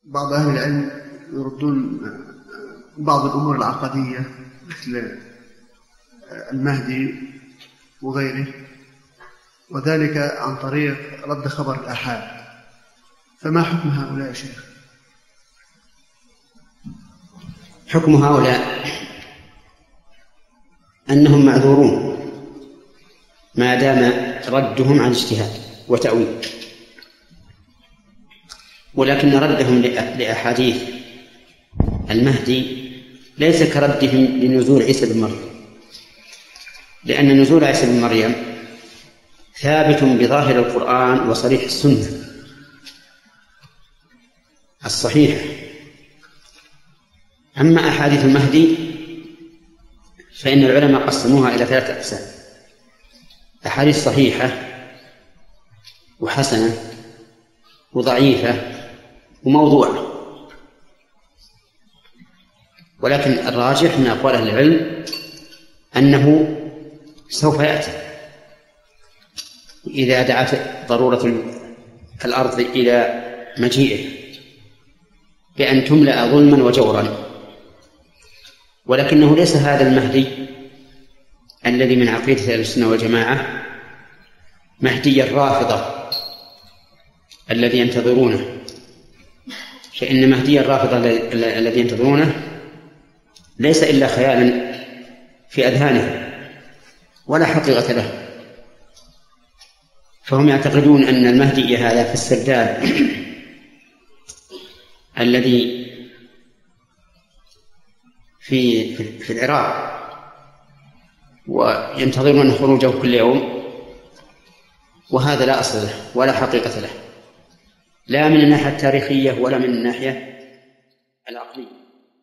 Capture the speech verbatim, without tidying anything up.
بعض أهل العلم يردون بعض الأمور العقدية مثل المهدي وغيره، وذلك عن طريق رد خبر الآحاد، فما حكم هؤلاء يا شيخ؟ حكم هؤلاء أنهم معذورون ما دام ردهم عن اجتهاد وتأويل، ولكن ردهم لأحاديث المهدي ليس كردهم لنزول عيسى بن مريم، لأن نزول عيسى بن مريم ثابت بظاهر القرآن وصريح السنة الصحيحة. أما أحاديث المهدي فإن العلماء قسموها إلى ثلاثة أقسام: أحاديث صحيحة وحسنة وضعيفة وموضوعة. ولكن الراجح من أقوال أهل العلم أنه سوف يأتي إذا دعت ضرورة الأرض إلى مجيئه بأن تملأ ظلما وجورا. ولكنه ليس هذا المهدي الذي من عقيدة أهل السنة والجماعة مهدي الرافضة الذي ينتظرونه، فإن مهدي الرافضة الذي ينتظرونه ليس إلا خيالا في أذهانه ولا حقيقة له. فهم يعتقدون أن المهدي هذا في السرداب الذي في في العراق وينتظرون خروجه كل يوم، وهذا لا أصل له ولا حقيقة له، لا من الناحية التاريخية ولا من الناحية العقلية.